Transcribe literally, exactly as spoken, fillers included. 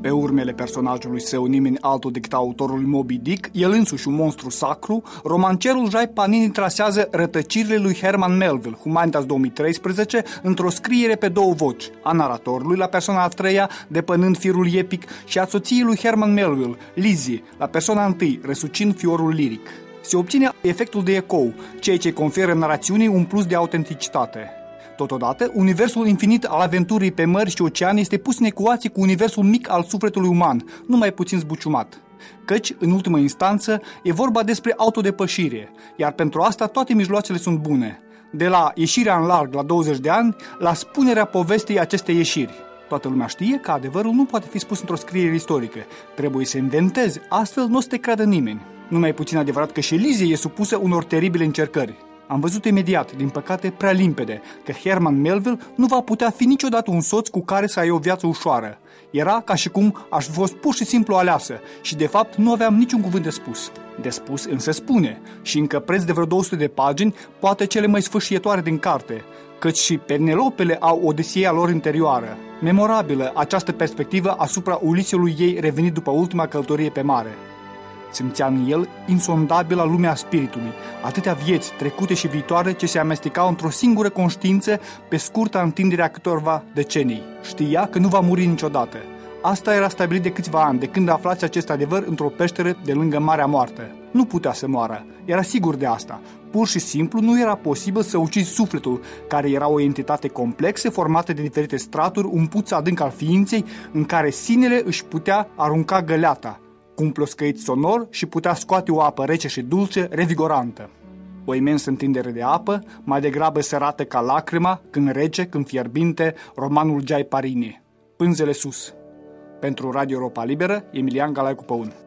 Pe urmele personajului său, nimeni altul decât autorul Moby Dick, el însuși un monstru sacru, romancerul Jai Panini trasează rătăcirile lui Herman Melville, Humanitas două mii treisprezece, într-o scriere pe două voci, a naratorului la persoana a treia, depănând firul epic, și a soției lui Herman Melville, Lizzie, la persoana întâi, răsucind fiorul liric. Se obține efectul de ecou, ceea ce conferă narațiunii un plus de autenticitate. Totodată, universul infinit al aventurii pe mări și oceane este pus în ecuație cu universul mic al sufletului uman, numai puțin zbuciumat. Căci, în ultimă instanță, e vorba despre autodepășire, iar pentru asta toate mijloacele sunt bune. De la ieșirea în larg la douăzeci de ani, la spunerea povestei acestei ieșiri. Toată lumea știe că adevărul nu poate fi spus într-o scriere istorică. Trebuie să inventezi, astfel nu o să te creadă nimeni. Nu mai puțin adevărat că și Lizzie e supusă unor teribile încercări. Am văzut imediat, din păcate prea limpede, că Herman Melville nu va putea fi niciodată un soț cu care să ai o viață ușoară. Era ca și cum aș fi fost pur și simplu aleasă și de fapt nu aveam niciun cuvânt de spus. De spus însă spune, și încă preț de vreo două sute de pagini, poate cele mai sfâșietoare din carte, căci și Penelopele au odisieea lor interioară. Memorabilă această perspectivă asupra Uliseului ei revenit după ultima călătorie pe mare. Simțea în el insondabilă lumea spiritului, atâtea vieți trecute și viitoare ce se amestecau într-o singură conștiință pe scurta întindere a câtorva decenii. Știa că nu va muri niciodată. Asta era stabilit de câțiva ani, de când aflați acest adevăr într-o peșteră de lângă Marea Moartă. Nu putea să moară, era sigur de asta. Pur și simplu nu era posibil să ucizi sufletul, care era o entitate complexă formată de diferite straturi, un puț adânc al ființei, în care sinele își putea arunca găleata, cu un ploscăit sonor, și putea scoate o apă rece și dulce, revigorantă. O imensă întindere de apă, mai degrabă sărată ca lacrima, când rece, când fierbinte, romanul Jai Panini. Pânzele sus. Pentru Radio Europa Liberă, Emilian Galaicu Păun.